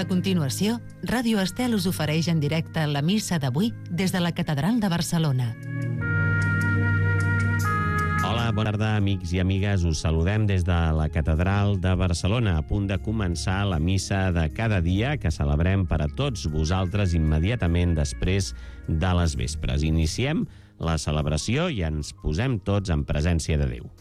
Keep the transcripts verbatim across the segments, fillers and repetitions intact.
continuació, Ràdio Estel us ofereix en directe la missa d'avui des de la Catedral de Barcelona. Hola, bona tarda, amics i amigues. Us saludem des de la Catedral de Barcelona, a punt de començar la missa de cada dia que celebrem per a tots vosaltres immediatament després de les vespres. Iniciem la celebració i ens posem tots en presència de Déu.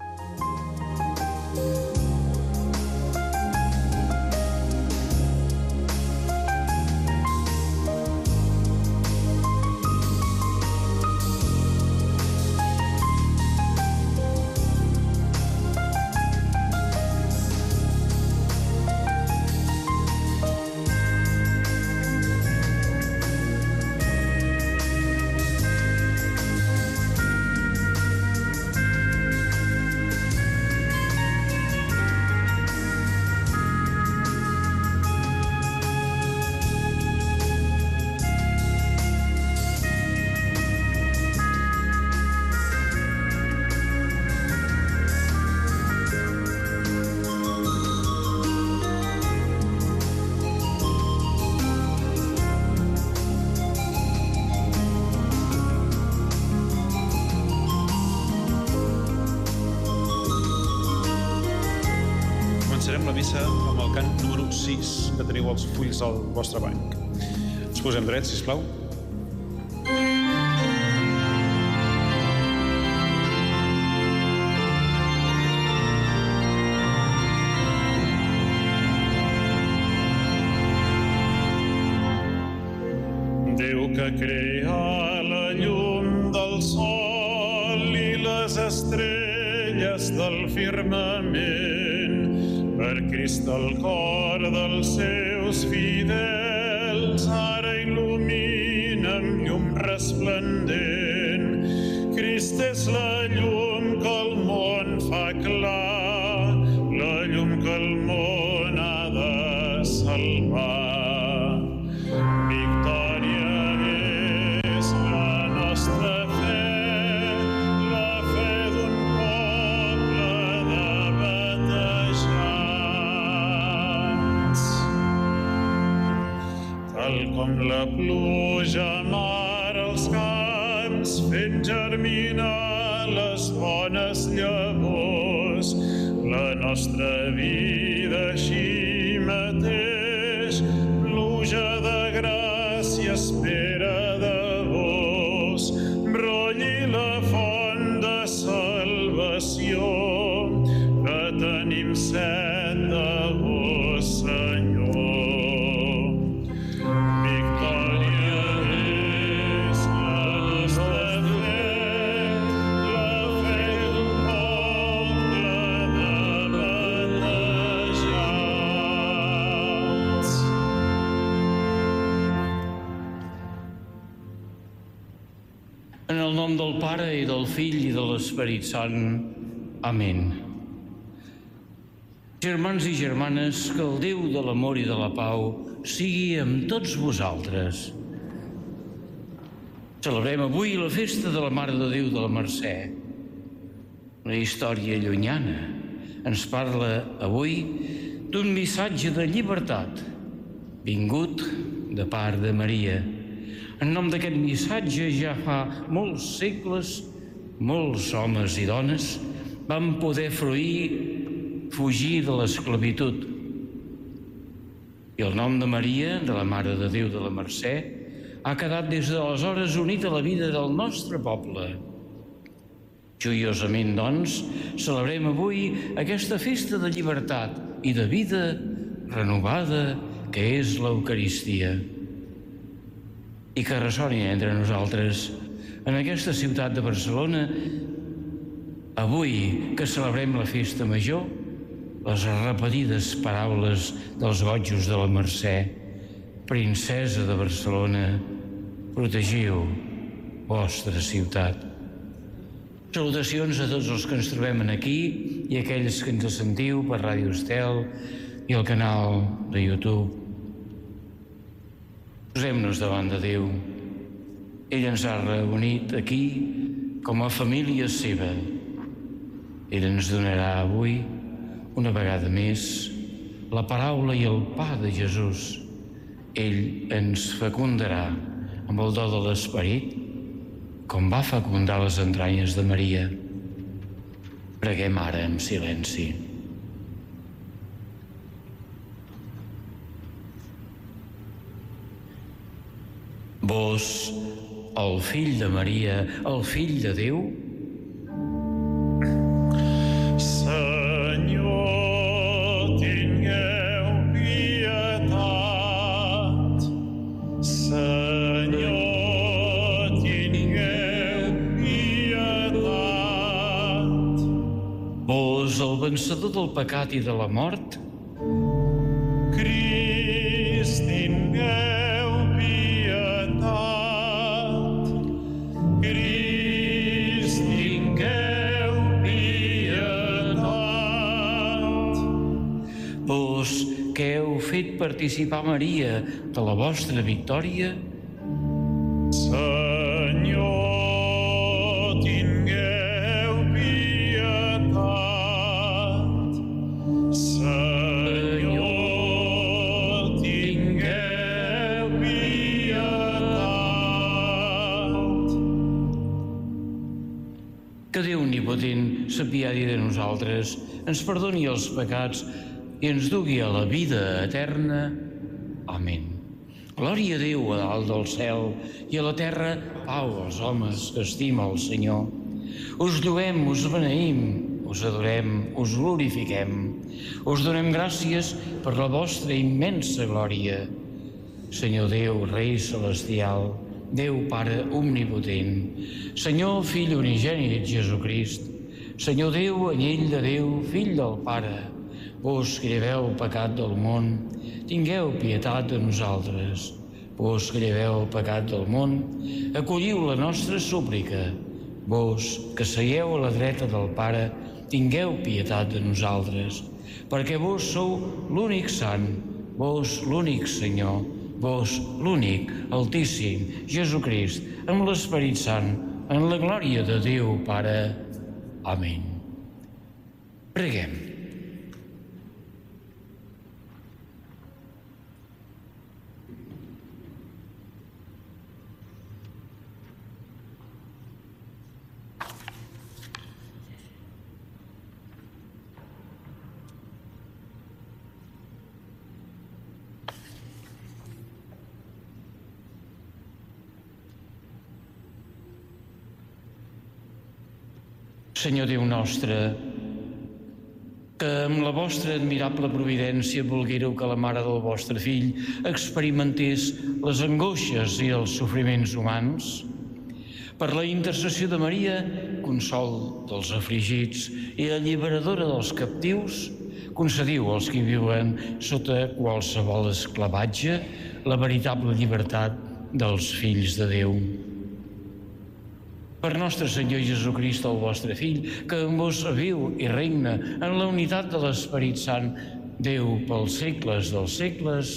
Els fulls al vostre banc. Ens posem drets, sisplau. Déu que crea la llum del sol i les estrelles del firmament, per Crist el cor dels seus fidels ara il·lumina amb llum resplendent. Crist és la llum que el món fa clar, la llum que el món ha de salvar. Victòria és la nostra fe, la fe d'un poble de batejats. Tal com la pluja amara els camps, fent germinar les bones llavors, la nostra vida així mateix, pluja de gràcia espera de vos, brolli la font de salvació, que tenim set de vos, Senyor. En el nom del Pare, i del Fill, i de l'Esperit Sant. Amén. Germans i germanes, que el Déu de l'amor i de la pau sigui amb tots vosaltres. Celebrem avui la festa de la Mare de Déu de la Mercè. Una història llunyana ens parla avui d'un missatge de llibertat vingut de part de Maria. En nom d'aquest missatge, ja fa molts segles, molts homes i dones van poder fruir, fugir de l'esclavitud. I el nom de Maria, de la Mare de Déu de la Mercè, ha quedat des d'aleshores unit a la vida del nostre poble. Joiosament, doncs, celebrem avui aquesta festa de llibertat i de vida renovada que és l'Eucaristia. I que ressoni entre nosaltres, en aquesta ciutat de Barcelona, avui que celebrem la festa major, les repetides paraules dels gotjos de la Mercè: princesa de Barcelona, protegiu vostra ciutat. Salutacions a tots els que ens trobem aquí i a aquells que ens sentiu per Ràdio Estel i el canal de YouTube. Posem-nos davant de Déu. Ell ens ha reunit aquí com a família seva. Ell ens donarà avui, una vegada més, la paraula i el pa de Jesús. Ell ens fecundarà amb el do de l'Esperit, com va fecundar les entranyes de Maria. Preguem ara en silenci. Vos, el fill de Maria, el fill de Déu, Senyor, tingueu pietat. Senyor, tingueu pietat. vos, el vencedor del pecat i de la mort, Crist, tingueu pietat. Crist, tingueu pietat. vos que heu fet participar Maria de la vostra victòria, Senyor, tingueu pietat. Senyor, tingueu pietat. que Déu omnipotent s'apiadi de nosaltres, ens perdoni els pecats i ens dugui a la vida eterna. Amén. Glòria a Déu a dalt del cel i a la terra pau als homes que estima el Senyor. Us lloem, us beneïm, us adorem, us glorifiquem. Us donem gràcies per la vostra immensa glòria. Senyor Déu, Rei celestial, Déu Pare omnipotent, Senyor Fill unigènit Jesucrist, Senyor Déu, anyell de Déu, Fill del Pare, vos que lleveu el pecat del món, tingueu pietat de nosaltres. Vos que lleveu el pecat del món, acolliu la nostra súplica. Vos que seieu a la dreta del Pare, tingueu pietat de nosaltres, perquè vos sou l'únic sant, vos l'únic Senyor, vos l'únic Altíssim Jesucrist, amb l'Esperit Sant, en la glòria de Déu Pare. Amén. Preguem. Senyor Déu nostre, que amb la vostra admirable providència volguéreu que la mare del vostre fill experimentés les angoixes i els sofriments humans, per la intercessió de Maria, consol dels afligits i alliberadora dels captius, concediu als que viuen sota qualsevol esclavatge la veritable llibertat dels fills de Déu. Per nostre Senyor Jesucrist, el vostre Fill, que amb vos viu i regna en la unitat de l'Esperit Sant, Déu pels segles dels segles.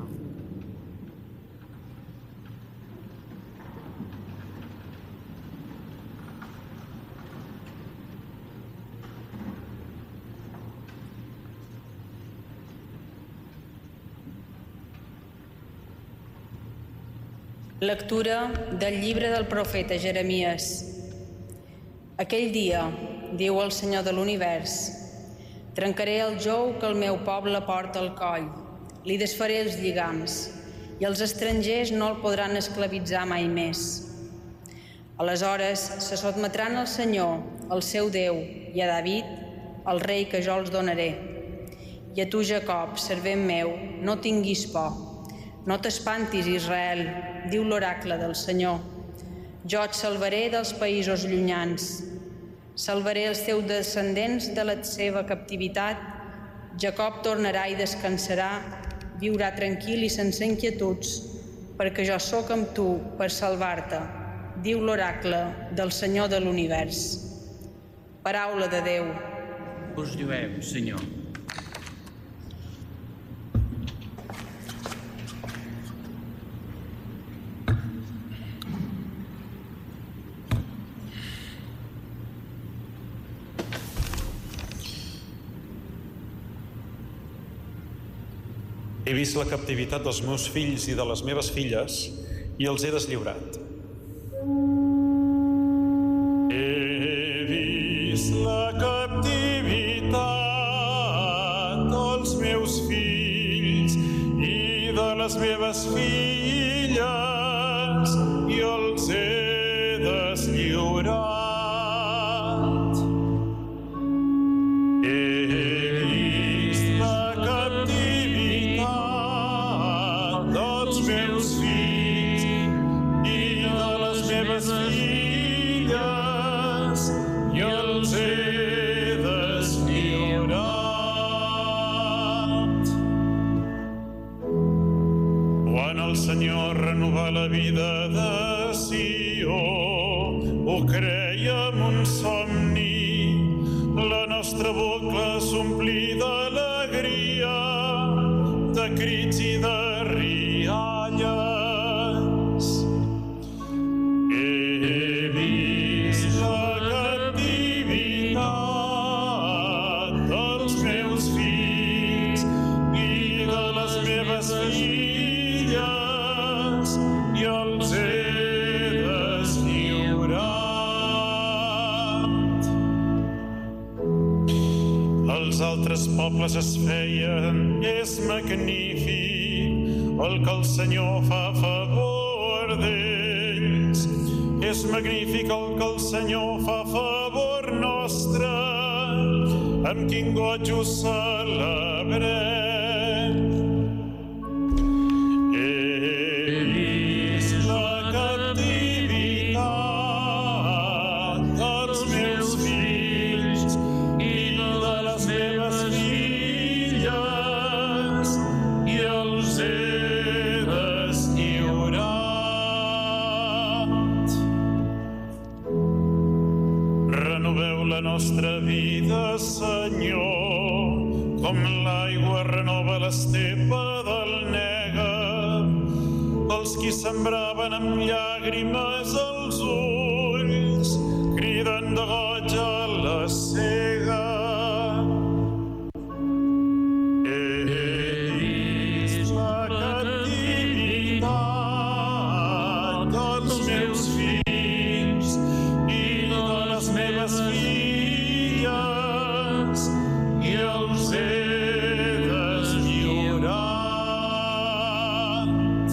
Lectura del llibre del profeta Jeremies. Aquell dia, diu el Senyor de l'univers, trencaré el jou que el meu poble porta al coll, li desfaré els lligams, i els estrangers no el podran esclavitzar mai més. Aleshores se sotmetran al Senyor, el seu Déu, i a David, el rei que jo els donaré. I a tu, Jacob, servent meu, no tinguis por. No t'espantis, Israel, diu l'oracle del Senyor. Jo et salvaré dels països llunyans. Salvaré els teus descendents de la seva captivitat. Jacob tornarà i descansarà, viurà tranquil i sense inquietuds, perquè jo sóc amb tu per salvar-te, diu l'oracle del Senyor de l'univers. Paraula de Déu. Us lluem, Senyor. He vist la captivitat dels meus fills i de les meves filles i els he deslliurat. He vist la captivitat dels meus fills i de les meves filles i els he deslliurat. He vist la captivitat dels meus fills i de les meves filles i els he deslliurat. Quan el Senyor renova la vida de Sió, ho creiem un somni, la nostra boca s'omplí d'alegria, de crits i de rialles. He vist la captivitat dels meus fills i de les meves filles i els he deslliurat. Els altres pobles es feien, és magnífic el que el Senyor fa a favor d'ells. És magnífic el que el Senyor fa a favor nostre, amb quin goig ho celebrem. He vist la captivitat dels meus fills i de les meves filles i els he deslliurat. Renoveu la nostra vida, Senyor, com l'aigua renova l'estepa del Negev. Els qui sembraven amb llàgrimes als ulls criden de goig a la sega. He vist la captivitat dels meus fills i de les meves filles i els he deslliurat.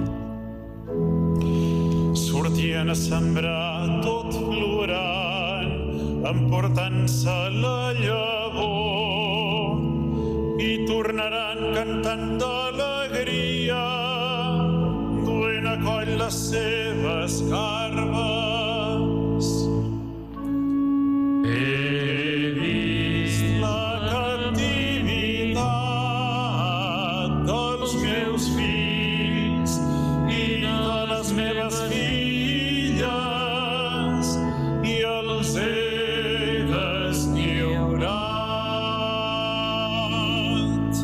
Sortien a sembrar tot plorant, emportant-se la llavor, i tornaran cantant d'alegria, duent a coll les seves garbes. He vist la captivitat dels meus fills i de les meves filles i els he deslliurat.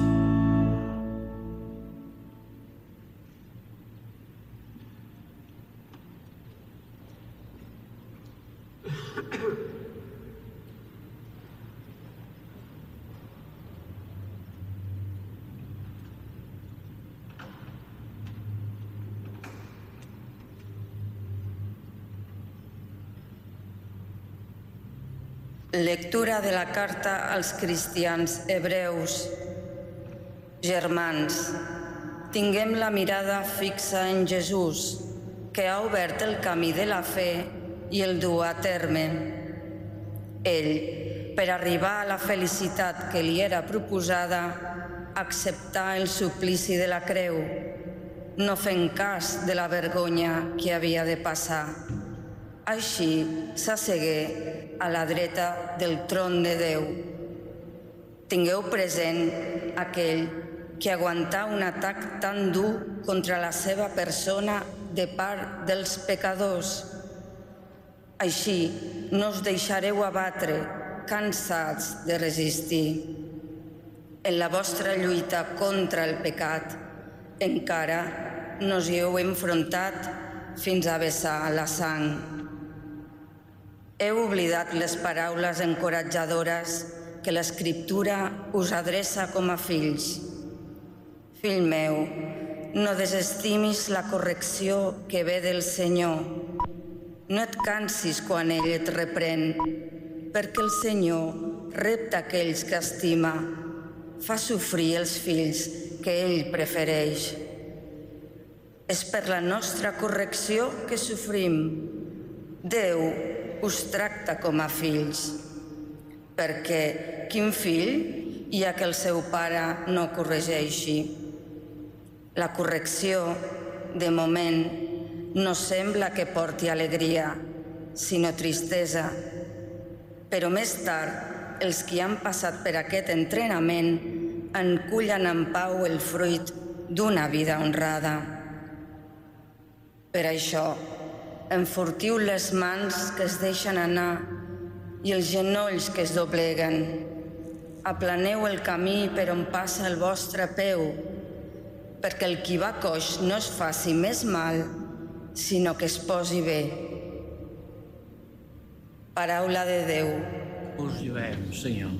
Lectura de la carta als cristians hebreus. Germans, tinguem la mirada fixa en Jesús, que ha obert el camí de la fe i el du a terme. Ell, per arribar a la felicitat que li era proposada, acceptà el suplici de la creu, no fent cas de la vergonya que havia de passar. Així s'assegué a la dreta del tron de Déu. Tingueu present aquell que aguantà un atac tan dur contra la seva persona de part dels pecadors. Així no us deixareu abatre, cansats de resistir. En la vostra lluita contra el pecat encara no us hi heu enfrontat fins a vessar la sang. Heu oblidat les paraules encoratjadores que l'Escriptura us adreça com a fills. Fill meu, no desestimis la correcció que ve del Senyor. No et cansis quan ell et reprèn, perquè el Senyor repta aquells que estima, fa sofrir els fills que ell prefereix. És per la nostra correcció que sofrim. Déu us tracta com a fills, perquè quin fill hi ha que el seu pare no corregeixi? La correcció, de moment, no sembla que porti alegria, sinó tristesa. Però més tard, els qui han passat per aquest entrenament en cullen en pau el fruit d'una vida honrada. Per això, enfortiu les mans que es deixen anar i els genolls que es dobleguen. Aplaneu el camí per on passa el vostre peu, perquè el qui va coix no es faci més mal, sinó que es posi bé. Paraula de Déu. Us llevem, Senyor.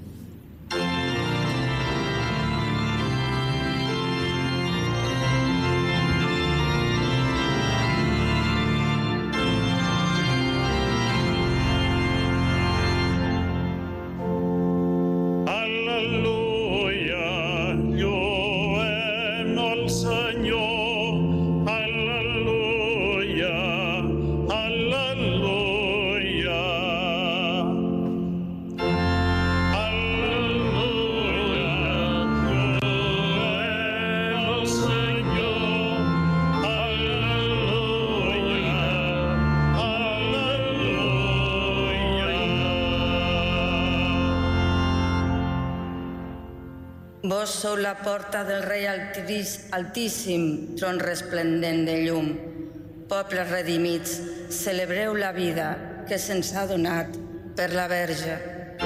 Vos sou la porta del Rei Altíssim, tron resplendent de llum. Pobles redimits, celebreu la vida que se'ns ha donat per la Verge.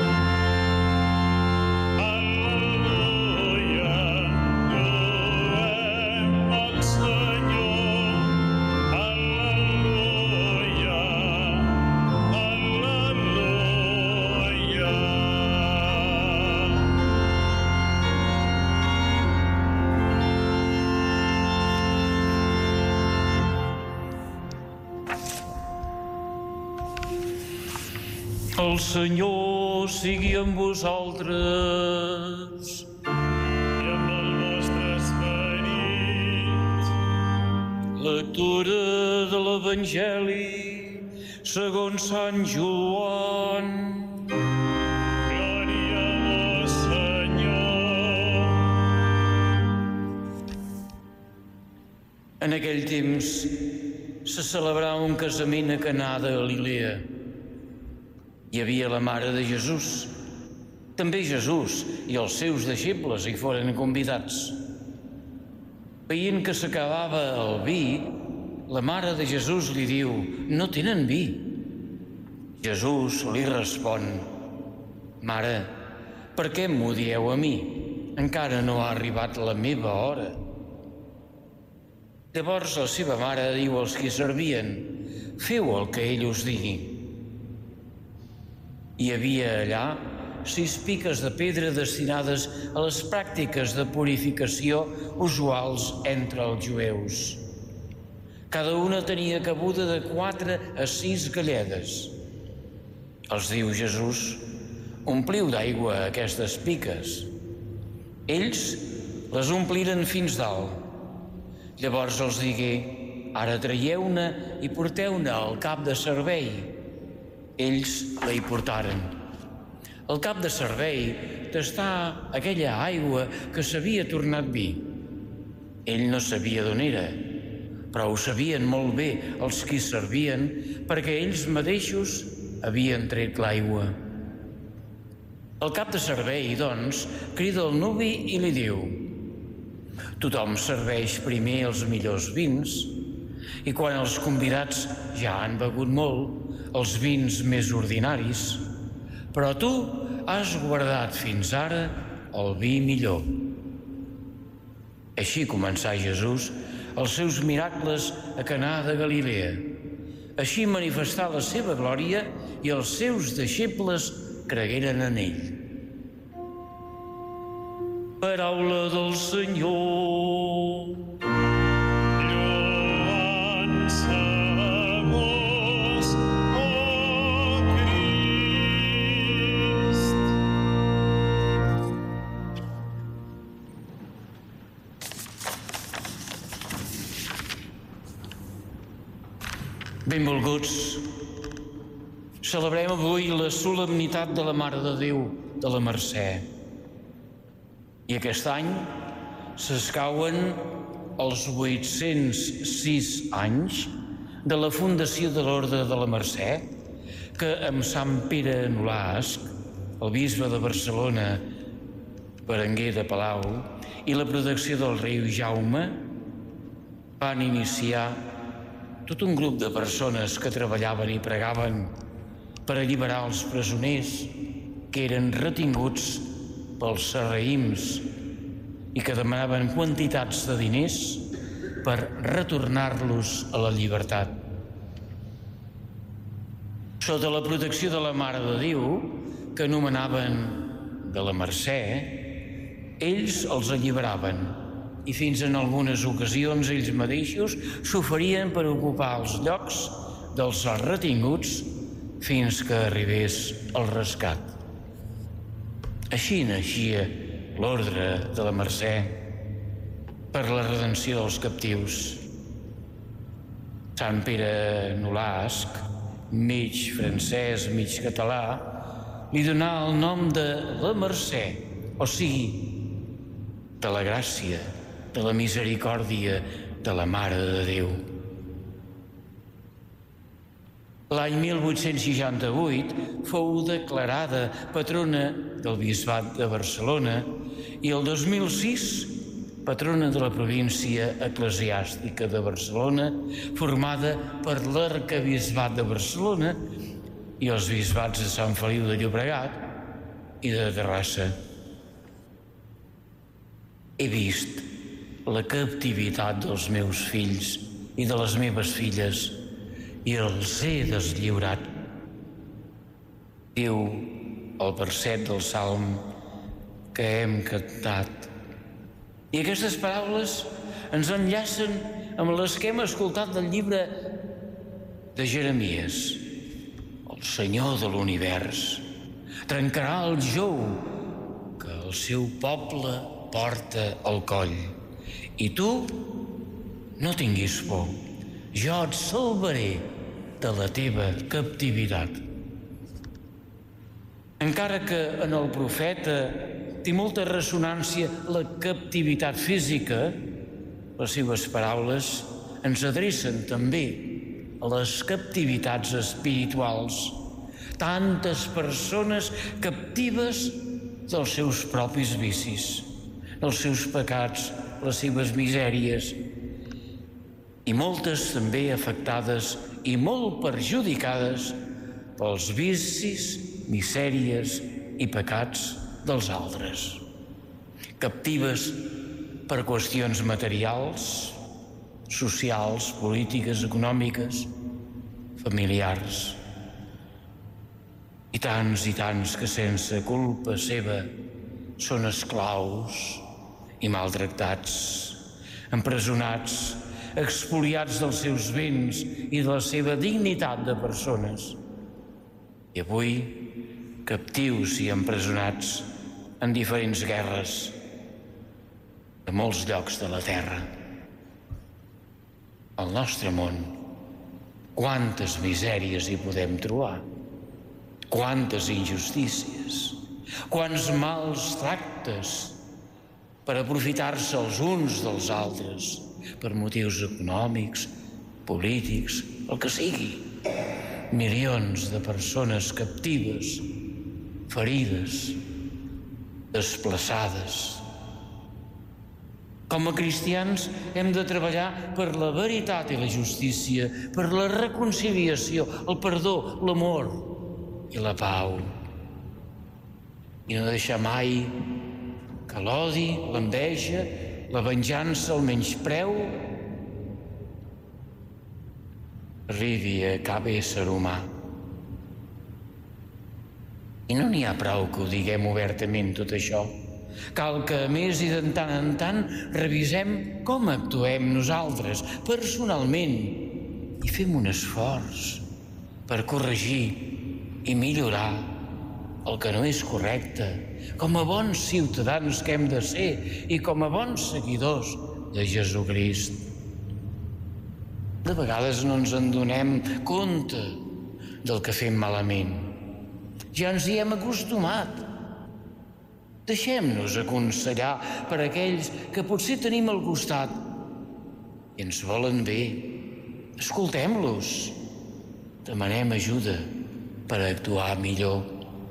El Senyor sigui amb vosaltres. I amb el vostre esperit. Lectura de l'Evangeli segons Sant Joan. Glòria a vos, Senyor. En aquell temps se celebrava un casament a Canà de Galilea. Hi havia la mare de Jesús. També Jesús i els seus deixebles hi foren convidats. Veient que s'acabava el vi, la mare de Jesús li diu: «No tenen vi». Jesús li respon: «Mare, per què m'ho dieu a mi? Encara no ha arribat la meva hora». Llavors la seva mare diu als qui servien: «Feu el que ell us digui». Hi havia allà sis piques de pedra destinades a les pràctiques de purificació usuals entre els jueus. Cada una tenia cabuda de quatre a sis galledes. Els diu Jesús: «Ompliu d'aigua aquestes piques». Ells les ompliren fins dalt. Llavors els digué: «Ara traieu-ne i porteu-ne al cap de servei». Ells la hi portaren. El cap de servei tastà aquella aigua que s'havia tornat vi. Ell no sabia d'on era, però ho sabien molt bé els qui servien, perquè ells mateixos havien tret l'aigua. El cap de servei, doncs, crida el nuvi i li diu: «Tothom serveix primer els millors vins, i quan els convidats ja han begut molt, els vins més ordinaris, però tu has guardat fins ara el vi millor». Així començà Jesús els seus miracles a Canà de Galilea. Així manifestà la seva glòria i els seus deixebles cregueren en ell. Paraula del Senyor. Lloança a vos, oh Crist. Benvolguts, celebrem avui la solemnitat de la Mare de Déu de la Mercè. I aquest any s'escauen els vuit-cents sis anys de la fundació de l'Orde de la Mercè, que amb Sant Pere Nolasc, el bisbe de Barcelona, Berenguer de Palau, i la protecció del rei Jaume, van iniciar tot un grup de persones que treballaven i pregaven per alliberar els presoners que eren retinguts pels sarraïms i que demanaven quantitats de diners per retornar-los a la llibertat. Sota la protecció de la Mare de Déu, que anomenaven de la Mercè, ells els alliberaven i fins en algunes ocasions ells mateixos s'oferien per ocupar els llocs dels retinguts fins que arribés el rescat. Així naixia l'Ordre de la Mercè per la redenció dels captius. Sant Pere Nolasc, mig francès, mig català, li donà el nom de la Mercè, o sigui, de la gràcia, de la misericòrdia de la Mare de Déu. L'any mil vuit-cents seixanta-vuit fou declarada patrona del Bisbat de Barcelona i el dos mil sis patrona de la província eclesiàstica de Barcelona, formada per l'Arquebisbat de Barcelona i els bisbats de Sant Feliu de Llobregat i de Terrassa. He vist la captivitat dels meus fills i de les meves filles i els he deslliurat. Diu el verset del Salm que hem cantat. I aquestes paraules ens enllacen amb les que hem escoltat del llibre de Jeremies. El Senyor de l'univers trencarà el jou que el seu poble porta al coll. I tu no tinguis por. Jo et salvaré de la teva captivitat. Encara que en el profeta té molta ressonància la captivitat física, les seves paraules ens adrecen també a les captivitats espirituals. Tantes persones captives dels seus propis vicis, dels seus pecats, les seves misèries, i moltes també afectades i molt perjudicades pels vicis, misèries i pecats dels altres. Captives per qüestions materials, socials, polítiques, econòmiques, familiars. I tants i tants que sense culpa seva són esclaus i maltractats, empresonats, expoliats dels seus béns i de la seva dignitat de persones. I avui, captius i empresonats en diferents guerres a molts llocs de la terra. Al nostre món, quantes misèries hi podem trobar, quantes injustícies, quants mals tractes per aprofitar-se els uns dels altres, per motius econòmics, polítics, el que sigui. Milions de persones captives, ferides, desplaçades. Com a cristians hem de treballar per la veritat i la justícia, per la reconciliació, el perdó, l'amor i la pau. I no deixar mai que l'odi, l'enveja, la venjança, el menyspreu arribi a cap ésser humà. I no n'hi ha prou que ho diguem obertament tot això, Cal que, a més, i de tant en tant, revisem com actuem nosaltres, personalment, i fem un esforç per corregir i millorar el que no és correcte, com a bons ciutadans que hem de ser i com a bons seguidors de Jesucrist. De vegades no ens en donem compte del que fem malament. Ja ens hi hem acostumat. Deixem-nos aconsellar per aquells que potser tenim al costat i ens volen bé. Escoltem-los. Demanem ajuda per actuar millor.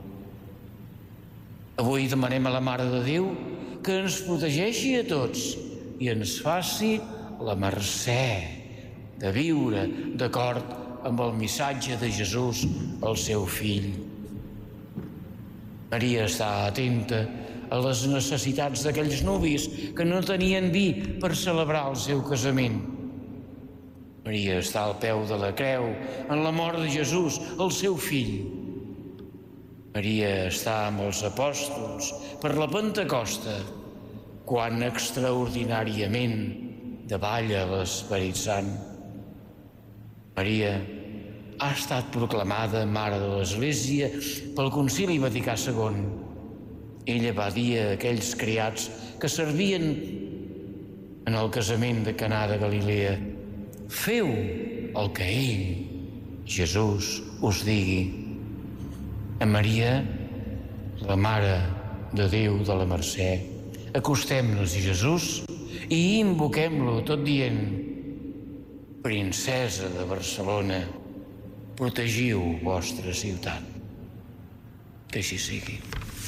Avui demanem a la Mare de Déu que ens protegeixi a tots i ens faci la mercè de viure d'acord amb el missatge de Jesús, el seu fill. Maria està atenta a les necessitats d'aquells nuvis que no tenien vi per celebrar el seu casament. Maria està al peu de la creu en la mort de Jesús, el seu fill. Maria està amb els apòstols per la Pentecosta, quan extraordinàriament davalla l'Esperit Sant. Maria ha estat proclamada Mare de l'Església pel Concili Vaticà segon. Ella va dir a aquells criats que servien en el casament de Canà de Galilea: feu el que ell, Jesús, us digui. A Maria, la Mare de Déu de la Mercè, acostem-nos a Jesús i invoquem-lo tot dient: Princesa de Barcelona, protegiu vostra ciutat. Que així sigui.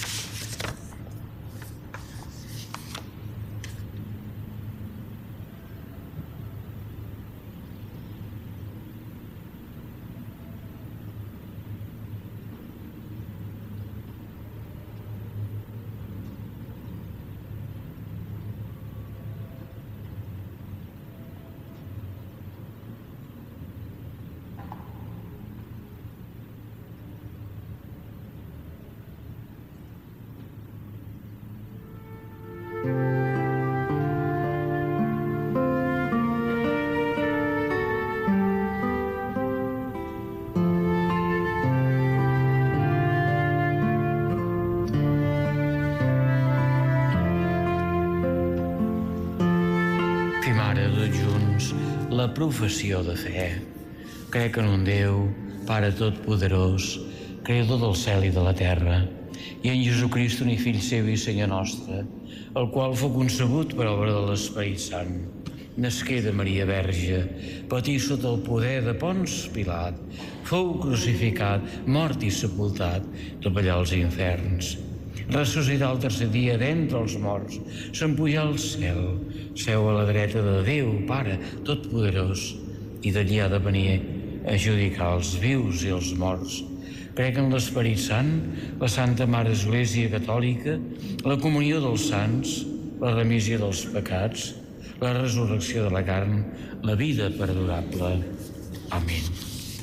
La professió de fe. Crec en un Déu, Pare Totpoderós, Creador del cel i de la terra, i en Jesucrist, únic Fill seu i Senyor nostre, el qual fou concebut per obra de l'Esperit Sant. Nasqué de Maria Verge, patí sota el poder de Ponç Pilat, fou crucificat, mort i sepultat, treballà als inferns. Ressuscità el tercer dia d'entre els morts, s'empujà al cel, seu a la dreta de Déu, Pare Totpoderós, i d'allí ha de venir a judicar els vius i els morts. Crec en l'Esperit Sant, la Santa Mare Església Catòlica, la comunió dels sants, la remissió dels pecats, la resurrecció de la carn, la vida perdurable. Amén.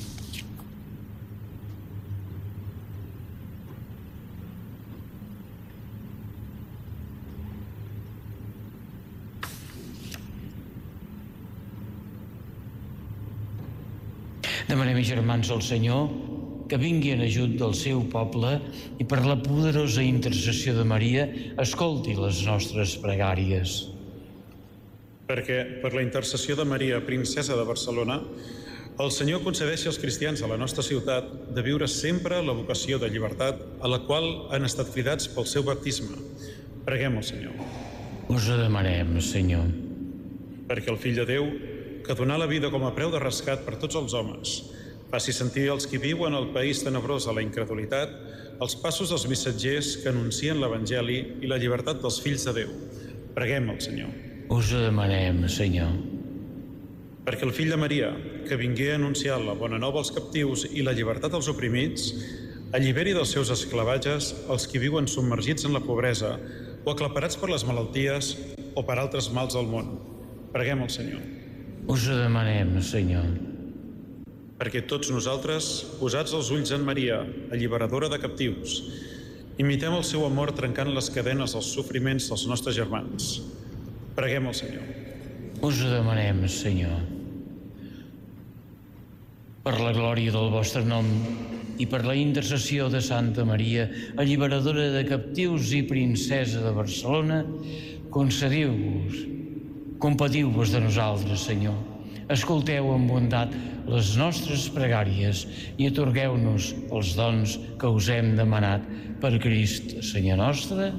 Demanem, germans, al Senyor que vingui en ajut del seu poble i per la poderosa intercessió de Maria escolti les nostres pregàries. Perquè per la intercessió de Maria, princesa de Barcelona, el Senyor concedeixi als cristians de la nostra ciutat de viure sempre la vocació de llibertat a la qual han estat cridats pel seu baptisme. Preguem al Senyor. Us ho demanem, Senyor. Perquè el Fill de Déu, que donà la vida com a preu de rescat per tots els homes, faci sentir als qui viuen al país tenebrós de la incredulitat els passos dels missatgers que anuncien l'Evangeli i la llibertat dels fills de Déu. Preguem al Senyor. Us ho demanem, Senyor. Perquè el Fill de Maria, que vingué a anunciar la bona nova als captius i la llibertat als oprimits, alliberi dels seus esclavatges els qui viuen submergits en la pobresa o aclaparats per les malalties o per altres mals al món. Preguem al Senyor. Us ho demanem, Senyor. Perquè tots nosaltres, posats els ulls en Maria, alliberadora de captius, Imitem el seu amor trencant les cadenes dels sofriments dels nostres germans. Preguem al Senyor. Us ho demanem, Senyor. Per la glòria del vostre nom i per la intercessió de Santa Maria, alliberadora de captius i princesa de Barcelona, concediu-vos, compatiu-vos de nosaltres, Senyor. Escolteu amb bondat les nostres pregàries i atorgueu-nos els dons que us hem demanat per Crist, Senyor nostre.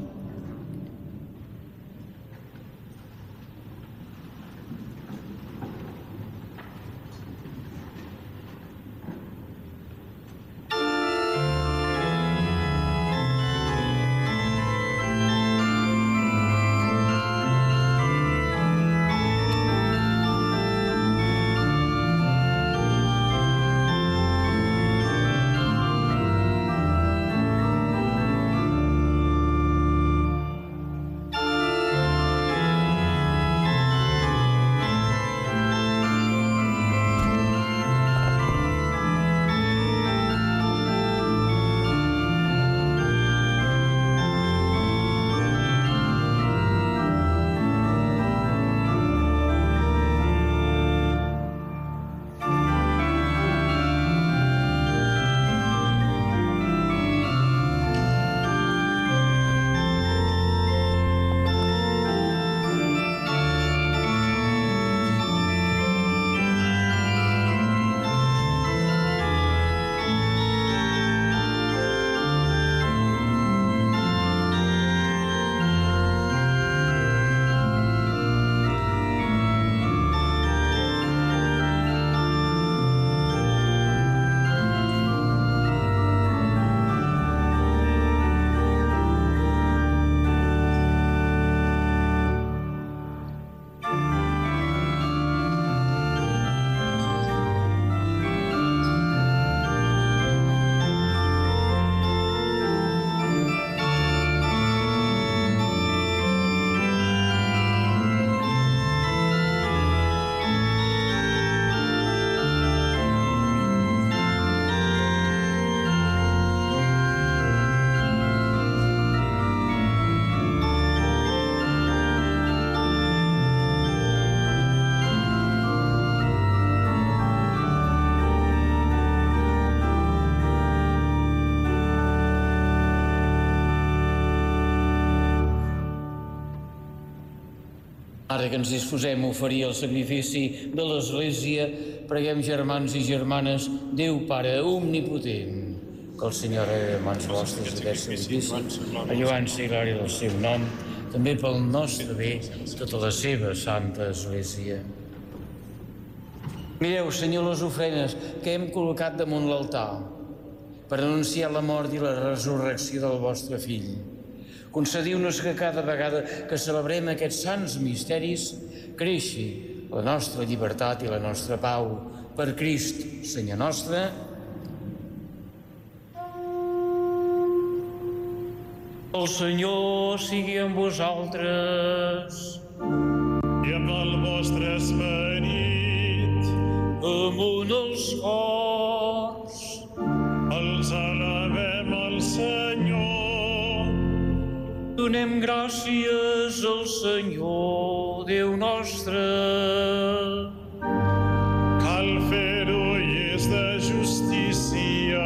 Ara que ens disposem a oferir el sacrifici de l'Església, preguem, germans i germanes, Déu Pare omnipotent, que el Senyor rega de mans vostres d'aquest sacrifici, allò-ança i glòria del seu nom, també pel nostre bé, tota la seva santa Església. Mireu, Senyor, les ofrenes que hem col·locat damunt l'altar per anunciar la mort i la resurrecció del vostre Fill. Concediu-nos que cada vegada que celebrem aquests sants misteris creixi la nostra llibertat i la nostra pau per Crist, Senyor nostre. El Senyor sigui amb vosaltres. I amb el vostre esperit. Amunt els cors. Els alabem al Senyor. Donem gràcies al Senyor, Déu nostre. Cal fer-ho i és de justícia.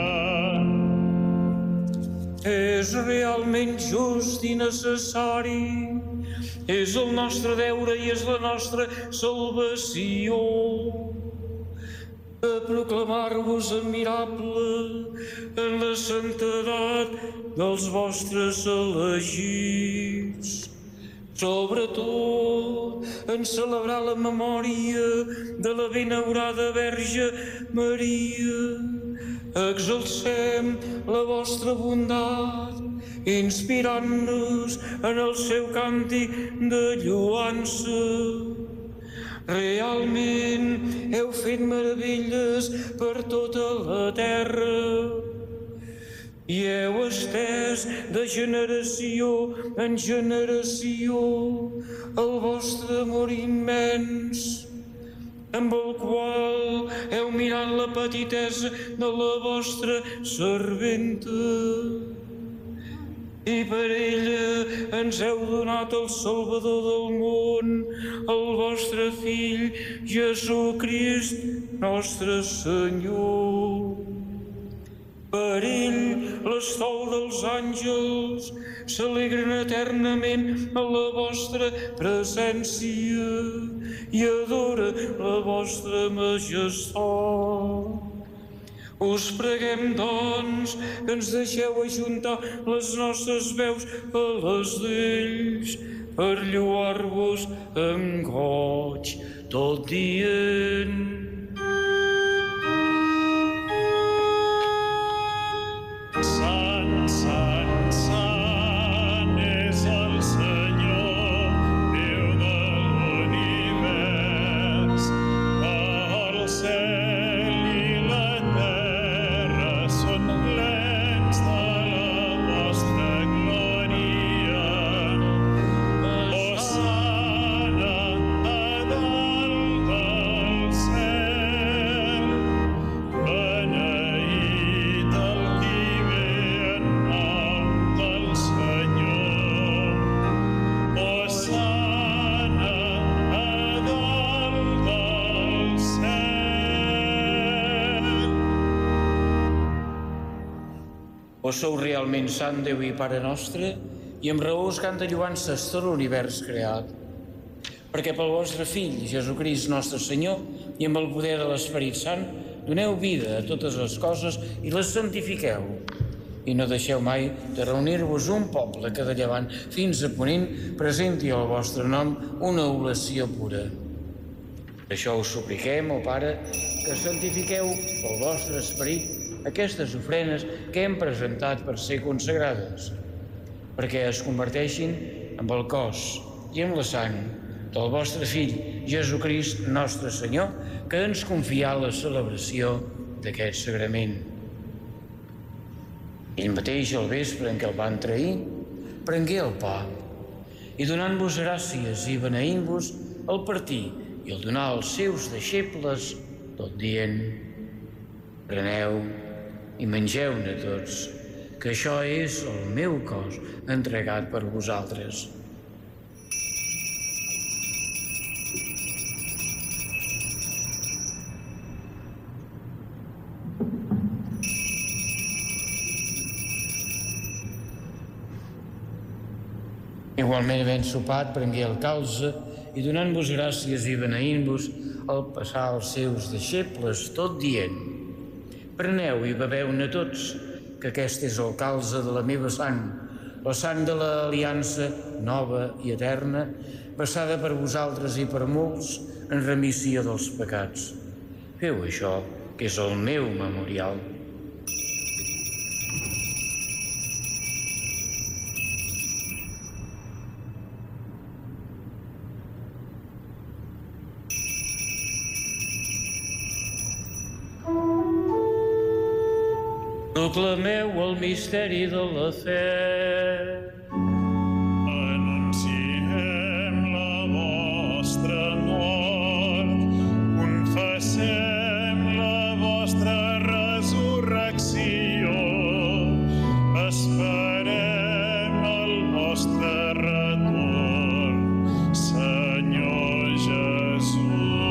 És realment just i necessari. És el nostre deure i és la nostra salvació. De proclamar-vos admirable en la santedat dels vostres elegits. Sobretot, en celebrar la memòria de la benaurada Verge Maria, exalcem la vostra bondat, inspirant-nos en el seu càntic de lloança. Realment heu fet meravelles per tota la terra i heu estès de generació en generació el vostre amor immens, amb el qual heu mirat la petitesa de la vostra serventa. i per ella ens heu donat el Salvador del món, el vostre Fill, Jesucrist, nostre Senyor. Per ell, l'estol dels àngels s'alegren eternament a la vostra presència i adora la vostra majestat. Us preguem, doncs, que ens deixeu ajuntar les nostres veus a les d'ells per lloar-vos amb goig tot dient. Sant, sant, sant és el Senyor, Déu de l'univers. El cel i la terra són plens de la vostra glòria. Hosana a dalt del cel. Beneït el qui ve en nom del Senyor. Hosana a dalt del cel. Vos sou realment sant Déu i Pare nostre, i amb raó us canta lloances tot l'univers creat. Perquè pel vostre Fill, Jesucrist nostre Senyor, i amb el poder de l'Esperit Sant, doneu vida a totes les coses i les santifiqueu. I no deixeu mai de reunir-vos un poble que de llevant fins a ponent presenti al vostre nom una oració pura. Per això us supliquem, ó Pare, que santifiqueu pel vostre esperit aquestes ofrenes que hem presentat per ser consagrades, perquè es converteixin en el cos i en la sang del vostre Fill, Jesucrist, nostre Senyor, que ens confià la celebració d'aquest sagrament. Ell mateix, al vespre en què el van trair, prengué el pa i donant-vos gràcies i beneint-vos, el partí i el donar als seus deixebles, tot dient: preneu i mengeu-ne tots, que això és el meu cos entregat per vosaltres. Igualment, havent sopat, prengué el calze i donant-vos gràcies i beneint-vos, el passà als seus deixebles, tot dient: preneu i beveu-ne tots, que aquest és el calze de la meva sang, la sang de l'aliança nova i eterna, vessada per vosaltres i per molts en remissió dels pecats. Feu això, que és el meu memorial. Proclameu el misteri de la fe. Anunciem la vostra mort, confessem la vostra resurrecció, esperem el vostre retorn, Senyor Jesús.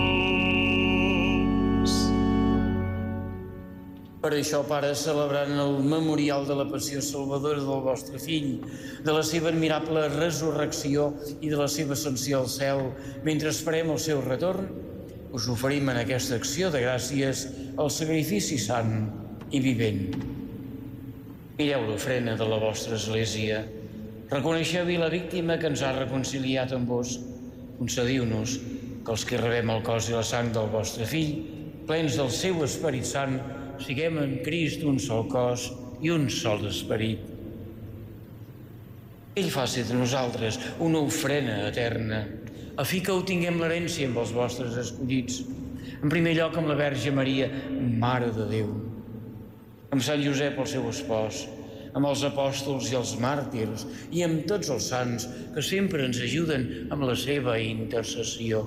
Per això, Pare, celebrant el memorial de la passió salvadora del vostre Fill, de la seva admirable resurrecció i de la seva ascensió al cel, mentre esperem el seu retorn, us oferim en aquesta acció de gràcies el sacrifici sant i vivent. Mireu l'ofrena de la vostra Església, reconeixeu-hi la víctima que ens ha reconciliat amb vos. Concediu-nos que els que rebem el cos i la sang del vostre Fill, plens del seu Esperit Sant, siguem en Crist un sol cos i un sol esperit. Ell faci de nosaltres una ofrena eterna, a fi que ho tinguem l'herència amb els vostres escollits, en primer lloc amb la Verge Maria, Mare de Déu, amb Sant Josep, el seu espòs, amb els apòstols i els màrtirs i amb tots els sants que sempre ens ajuden amb la seva intercessió.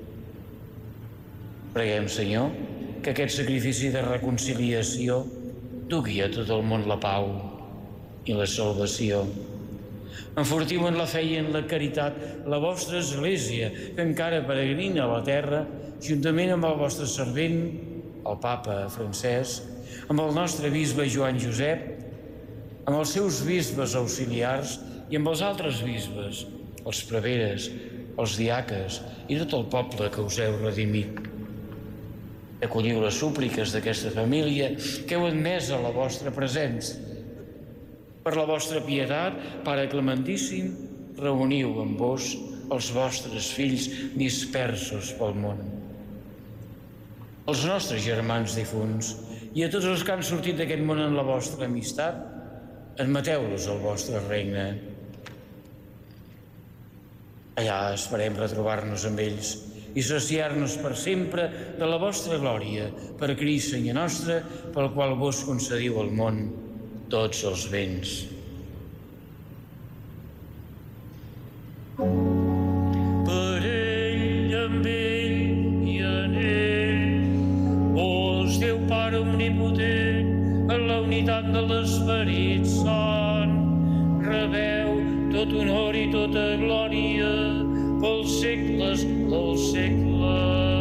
Preguem, Senyor, que aquest sacrifici de reconciliació dugui a tot el món la pau i la salvació. Enfortiu en la fe i en la caritat la vostra Església, que encara peregrina a la terra, juntament amb el vostre servent, el papa Francesc, amb el nostre bisbe Joan Josep, amb els seus bisbes auxiliars i amb els altres bisbes, els preveres, els diaques i tot el poble que us heu redimit. Acolliu les súpliques d'aquesta família que heu admès a la vostra presència. Per la vostra pietat, Pare Clementíssim, reuniu amb vos els vostres fills dispersos pel món. Els nostres germans difunts i a tots els que han sortit d'aquest món en la vostra amistat, admeteu-los al vostre regne. Allà esperem retrobar-nos amb ells i saciar-nos per sempre de la vostra glòria, per Crist, Senyor nostre, pel qual vos concediu al món tots els béns. Per ell, amb ell i en ell, vos, Déu Pare omnipotent, en la unitat de l'Esperit Sant, rebeu tot honor i tota glòria pels segles dels segles.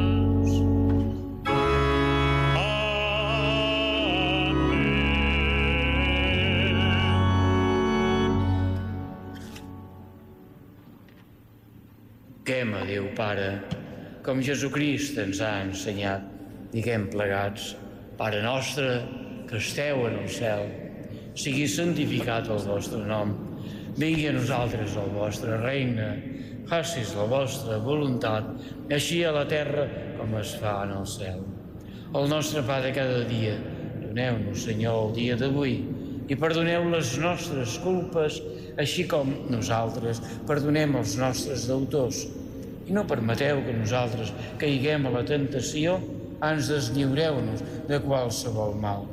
Diguem a Déu Pare, com Jesucrist ens ha ensenyat. Diguem plegats: Pare nostre, que esteu en el cel, sigui santificat el vostre nom. Vingui a nosaltres el vostre regne. Facis la vostra voluntat, així a la terra com es fa en el cel. El nostre pa de cada dia, doneu-nos, Senyor, el dia d'avui, i perdoneu les nostres culpes, així com nosaltres perdonem els nostres deutors. I no permeteu que nosaltres caiguem a la tentació, ans deslliureu-nos de qualsevol mal.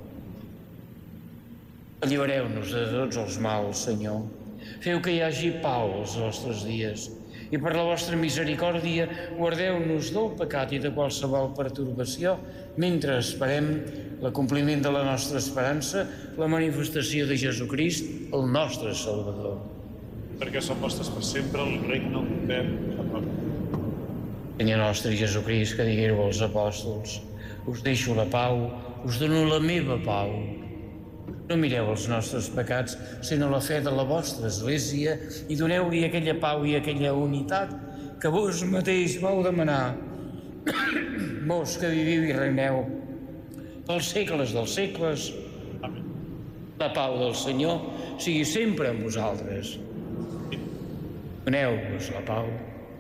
Allibereu-nos de tots els mals, Senyor. Feu que hi hagi pau als nostres dies i per la vostra misericòrdia guardeu-nos del pecat i de qualsevol pertorbació mentre esperem l'acompliment de la nostra esperança, la manifestació de Jesucrist, el nostre Salvador. Perquè són vostres per sempre el regne, el poder. Senyor nostre Jesucrist, que digueu als apòstols: us deixo la pau, us dono la meva pau. No mireu els nostres pecats, sinó la fe de la vostra Església, i doneu-li aquella pau i aquella unitat que vos mateix vau demanar. Vos que viviu i regneu pels segles dels segles. Amén. La pau del Senyor sigui sempre amb vosaltres. Doneu-vos la pau.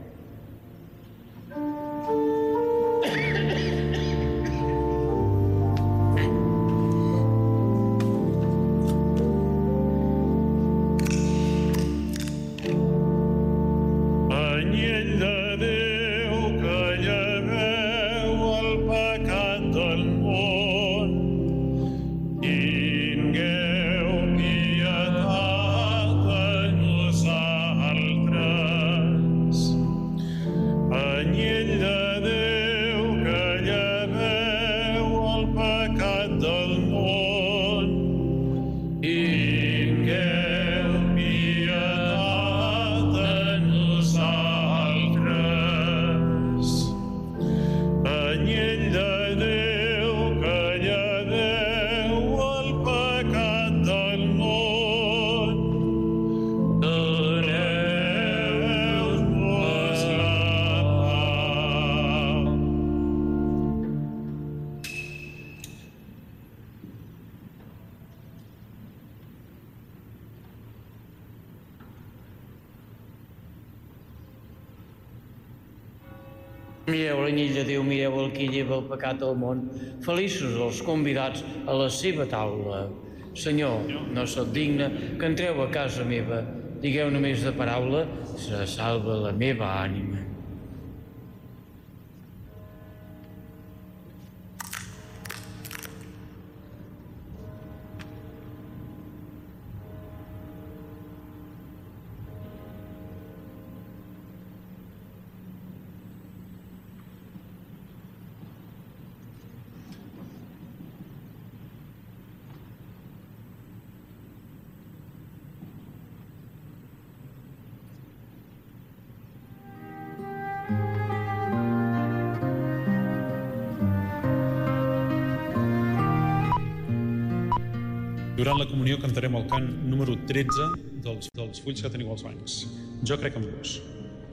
Mireu l'anyell de Déu, mireu el que lleva el pecat al món. Feliços els convidats a la seva taula. Senyor, no sóc digne que entreu a casa meva. Digueu només de paraula, se salva la meva ànima. Durant la comunió cantarem el cant número tretze dels, dels fulls que teniu als bancs. Jo crec en vos.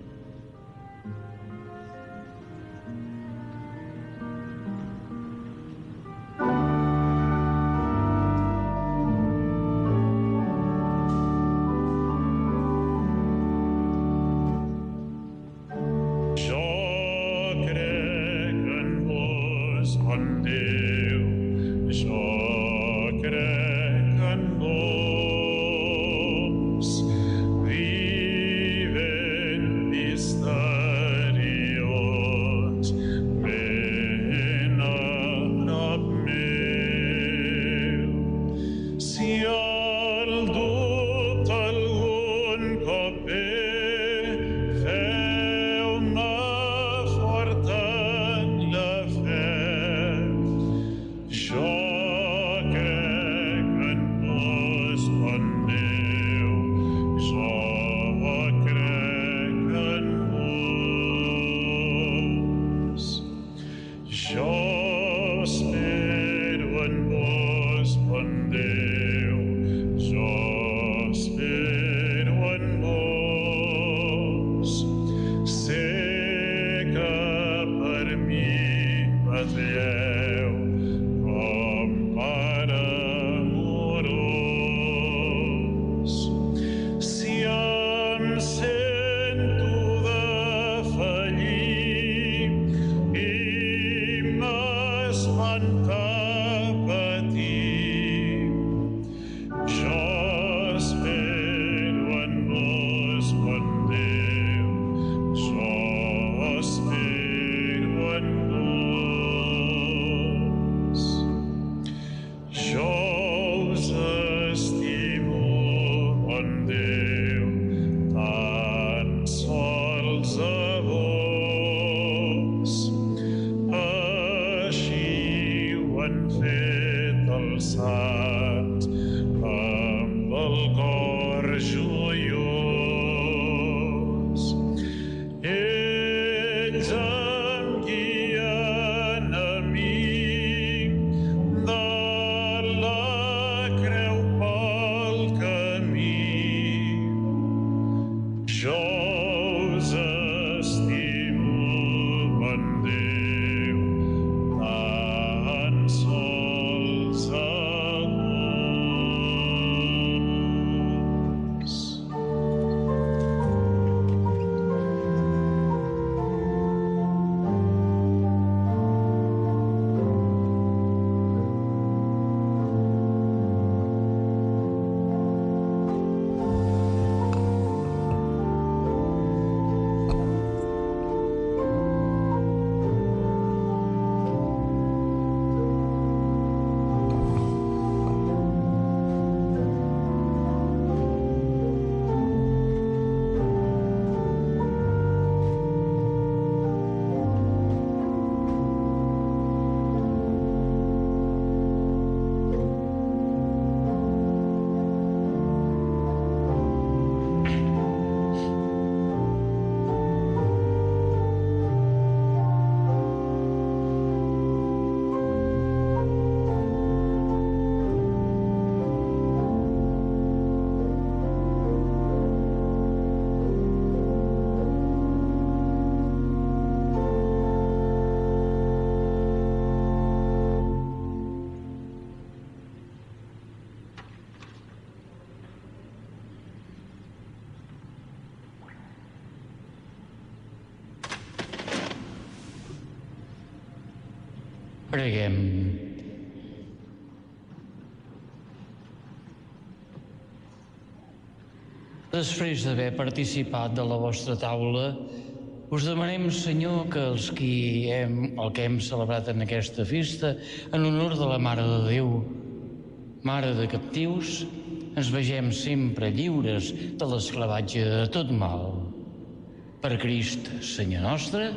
Preguem. Després d'haver participat de la vostra taula, us demanem, Senyor, que els qui hem, el que hem celebrat en aquesta festa, en honor de la Mare de Déu, Mare de captius, ens vegem sempre lliures de l'esclavatge de tot mal. Per Crist, Senyor nostre.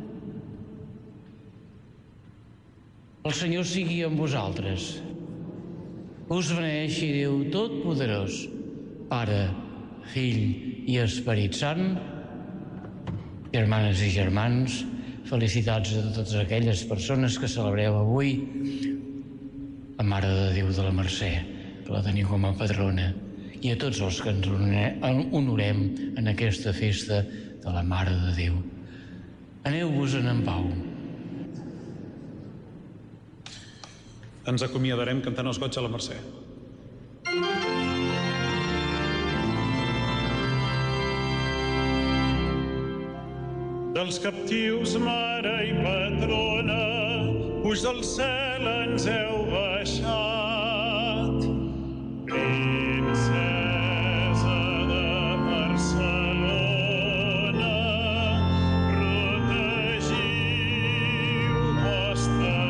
El Senyor sigui amb vosaltres. Us beneeixi Déu Totpoderós, Pare, Fill i Esperit Sant. Germanes i germans, felicitats a totes aquelles persones que celebreu avui la Mare de Déu de la Mercè. que la teniu com a patrona, i a tots els que ens honorem en aquesta festa de la Mare de Déu. Aneu-vos-en en pau. Ens acomiadarem cantant els goig a la Mercè. Dels captius, mare i patrona, puix del cel ens heu baixat. Princesa de Barcelona, protegiu vostra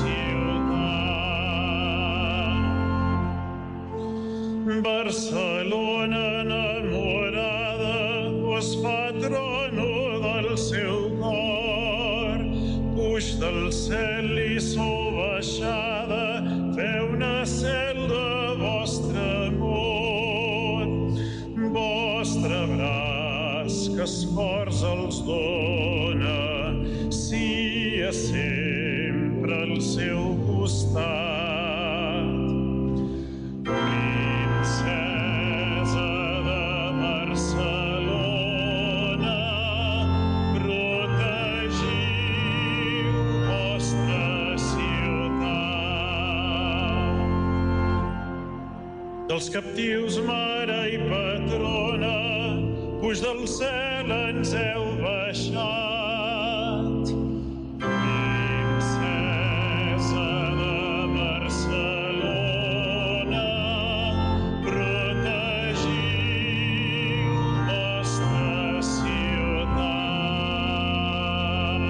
ciutat. Barcelona enamorada us fa trono del seu cor, puix del cel i sou baixada, feu nascer el de vostre amor. Vostre braç que esforç els dona, sia sempre al seu costat. Princesa de Barcelona, protegiu vostra ciutat. Dels captius, mare i patrona, puix del cel ens heu baixat. Princesa de Barcelona, protegiu vostra ciutat.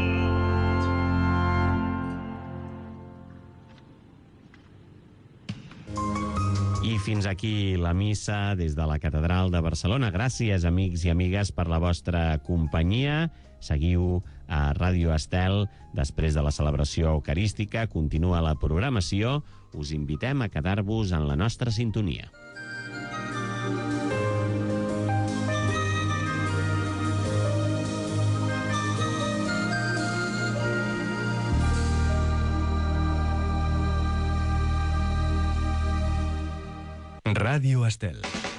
I fins aquí la missa des de la Catedral de Barcelona. Gràcies, amics i amigues, per la vostra companyia. Seguiu a Ràdio Estel. Després de la celebració eucarística continua la programació. Us invitem a quedar-vos en la nostra sintonia. Ràdio Estel.